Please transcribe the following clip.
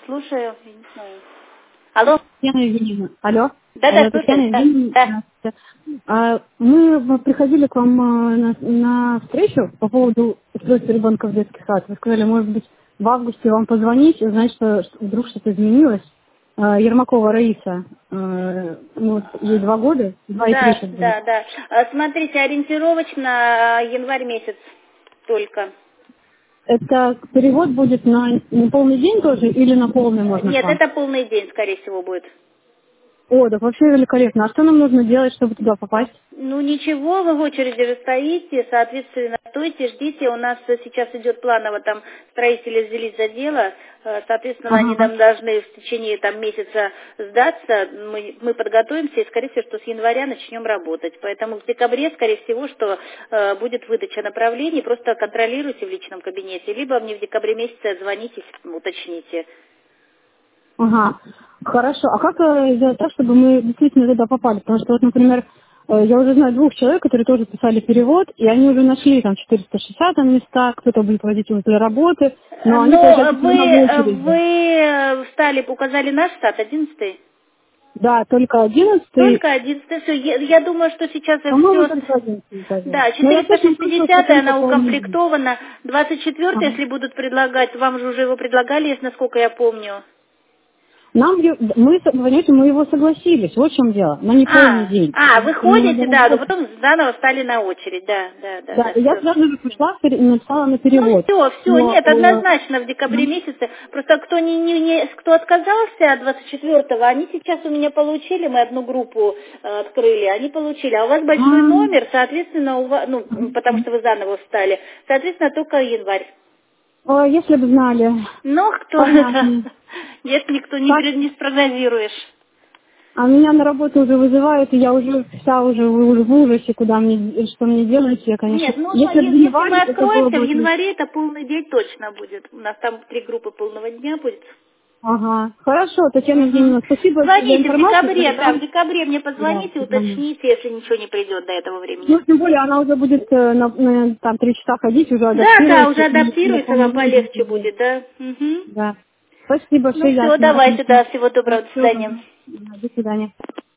слушаю. Я не знаю. Алло. Татьяна Евгеньевна. Алло. Да, Татьяна Евгеньевна. Мы приходили к вам на встречу по поводу устройства ребенка в детский сад. Вы сказали, может быть, в августе вам позвонить и узнать, что вдруг что-то изменилось. Ермакова Раиса, ей 2 года, 2,3 будет. Да. Смотрите, ориентировочно январь месяц только. Это перевод будет на полный день тоже или на полный можно? Нет, это полный день, скорее всего, будет. О, да вообще великолепно. А что нам нужно делать, чтобы туда попасть? Ну ничего, вы в очереди же стоите, соответственно, стойте, ждите. У нас сейчас идет планово, там строители взялись за дело, соответственно, они нам должны в течение месяца сдаться. Мы подготовимся и, скорее всего, что с января начнем работать. Поэтому в декабре, скорее всего, что будет выдача направлений, просто контролируйте в личном кабинете, либо мне в декабре месяце звоните, уточните. Ага, хорошо. А как сделать так, чтобы мы действительно туда попали? Потому что, вот, например, я уже знаю 2 человек, которые тоже писали перевод, и они уже нашли там 460 места, кто-то будет водить уже для работы, но они, получается, в очереди. Вы встали, указали наш сад, 11-й? Да, только 11-й. Только 11-й, все. Я думаю, что сейчас все... Только 11-й. Да, 460-я, она укомплектована. 24-й, если будут предлагать, вам же уже его предлагали, если насколько я помню. Мы его согласились, вот в чем дело, на неполный день. Вы ходите, но потом заново встали на очередь, да. Я сразу же пришла и написала на перевод. Нет, однозначно в декабре месяце. Просто кто отказался от 24-го, они сейчас у меня получили, мы одну группу открыли, они получили. А у вас большой номер, соответственно, потому что вы заново встали, соответственно, только январь. Если бы знали. Кто это? Нет, никто не спрогнозируешь. А меня на работу уже вызывают, и я уже вся уже в ужасе, что мне делать, я, конечно... Нет, если мы откроемся, в январе это полный день точно будет. У нас там 3 группы полного дня будет. Ага, хорошо, Татьяна Евгеньевна, спасибо за информацию. Звоните в декабре мне позвоните, уточните, если ничего не придет до этого времени. Тем более она уже будет там 3 часа ходить, уже адаптируется. Да, уже адаптируется, вам полегче будет, да? Да. Спасибо, все ясно. Все, давайте, всего доброго, до свидания. До свидания.